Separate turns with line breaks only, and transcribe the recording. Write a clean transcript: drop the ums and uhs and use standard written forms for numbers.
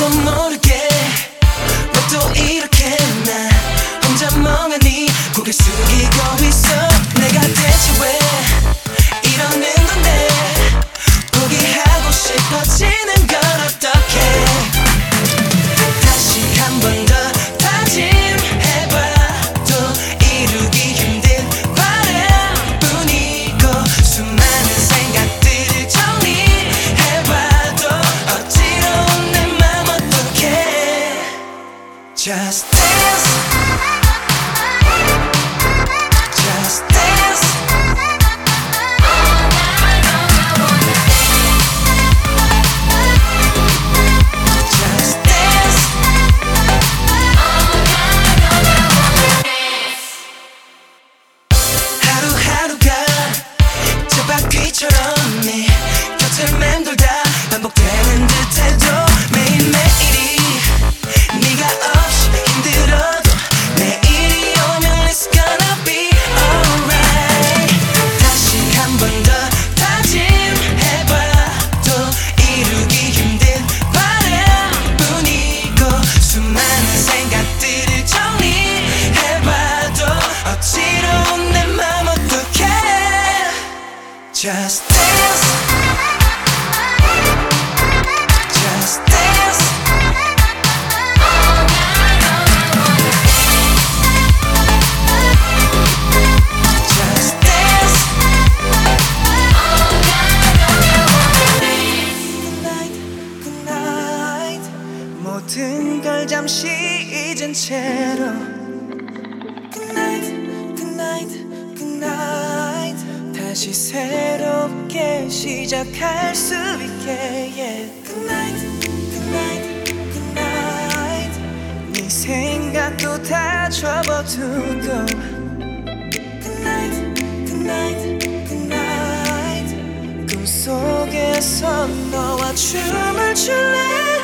나도 모르게 왜 또 이렇게 나 혼자 멍하니 고개 숙이고 있어. 내가 대체 왜 이러는 건데 포기하고 싶어지는 걸 어떡해. 다시 한 번 더 다짐해봐도 이루기 힘든 바람뿐이고 수많은 생각들을 정리해봐도 어지러운 내 맘 어떡해. Just dance, just dance. Just dance. 하루하루가 저 바퀴처럼 내 곁을 맴돌다 반복되는 듯해도 매일매일이 네가 없이 힘들어도 내일이 오면 it's gonna be alright. 다시 한 번 더 다짐해봐도 이루기 힘든 바람뿐이고 수많은 생각들을 정리해봐도 어지러운 내 맘 어떡해. Just dance, just dance. Just dance. Good night, good night. 모든 걸 잠시 잊은 채로 Good night, good night, good night. 다시 새롭게 시작할 수 있게 yeah. Good night, good night, good night. 네 생각도 다 접어두고 Good night, good night, good night. 꿈속에서 너와 춤을 출래.